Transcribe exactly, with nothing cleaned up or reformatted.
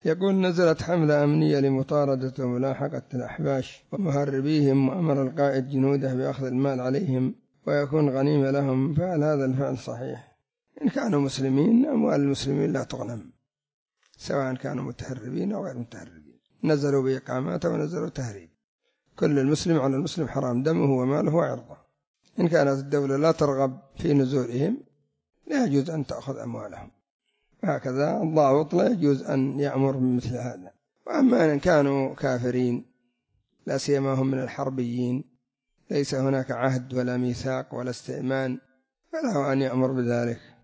يقول نزلت حملة أمنية لمطاردة وملاحقة الأحباش ومهربيهم، وأمر القائد جنوده بأخذ المال عليهم ويكون غنيمة لهم، فهل هذا الفعل صحيح؟ إن كانوا مسلمين أموال المسلمين لا تغنم، سواء كانوا متهربين أو غير متهربين، نزلوا بإقامات ونزلوا تهريب، كل المسلم على المسلم حرام دمه وماله وعرضه. إن كانت الدولة لا ترغب في نزولهم لا يجوز أن تأخذ أموالهم، هكذا الضابط لا يجوز أن يأمر بمثل هذا. وأما إن كانوا كافرين لا سيما هم من الحربيين، ليس هناك عهد ولا ميثاق ولا استئمان، فله أن يأمر بذلك.